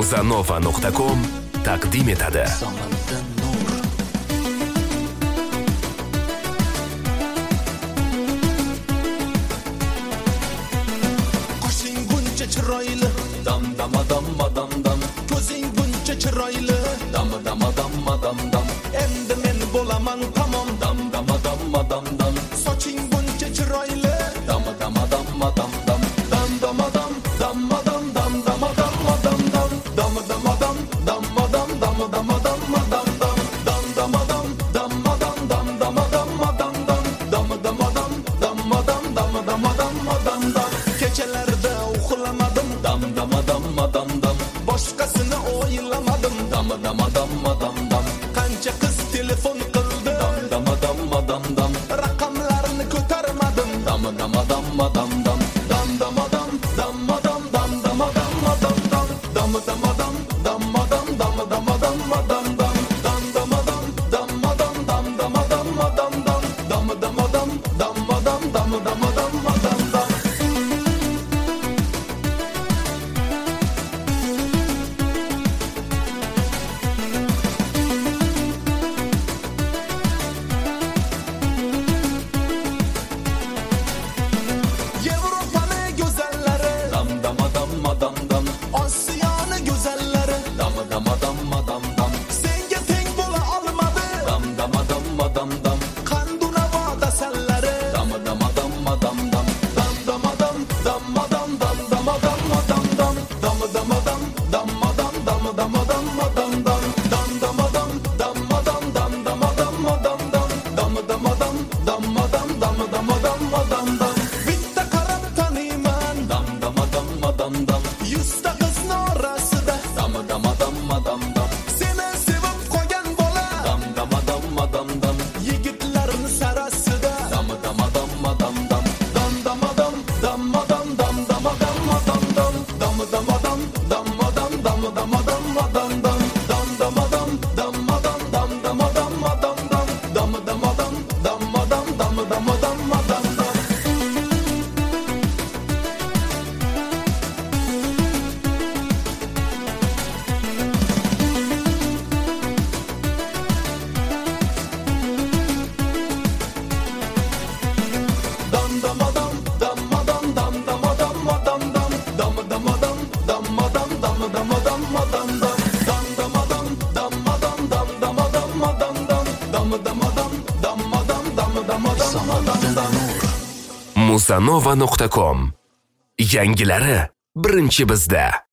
Muzanova.com taqdim etadi. Qoshing buncha chiroyli, dam dam dam dam dam. Ko'zing buncha chiroyli, dam dam dam dam dam. Endi men bo'laman tamom, dam dam dam dam dam. Soching buncha chiroyli, dam dam dam dam dam. Dam dam dam dam dam dam dam dam dam dam. Dam dam dam dam dam dam dam dam dam dam. Dam dam dam dam dam dam dam dam dam dam. Dam dam dam dam dam dam dam dam. Kechalarda uxlamadim, dam dam dam dam dam. Boshqasini o'ylamadim, dam dam dam dam dam. Qancha qiz telefon qildi, dam dam dam dam dam. Raqamlarni ko'tarmadim, dam dam dam dam dam. Dam dam dam dam dam dam dam dam dam. Dam dam dam dam dam dam dam dam dam dam. Dam dam dam dam dam dam dam dam dam dam. Dam dam dam dam dam dam dam dam. Yevropani go'zallari, dam dam dam dam dam. Osiyoni go'zallari, dam dam dam dam dam. Senga teng bo'la olmadi, dam dam dam dam dam. Qanduna vodasallari, dam dam dam dam dam. Dam dam dam dam dam dam dam dam dam. Dam dam dam dam dam dam dam dam dam. Dam dam dam dam dam dam dam dam dam. Dam dam dam dam dam dam dam. Bitta qarab taniyman, dam dam dam dam dam. Yuzta qizni orasida, dam dam dam dam dam. Seni sevib qo'ygan bola, dam dam dam dam dam. Yigitlarni sarasida, dam dam dam dam dam. Dam dam dam dam dam dam dam dam dam. Dam dam dam dam dam dam dam dam dam. Dam dam dam dam dam dam dam dam dam. Dam dam dam dam dam dam dam dam. Dam dam dam dam dam dam dam dam dam. Dam dam dam dam dam dam dam dam dam. Dam dam dam dam dam dam dam dam dam. Dam dam dam dam dam dam dam. Muzanova.com. Yangilari birinchi bizda.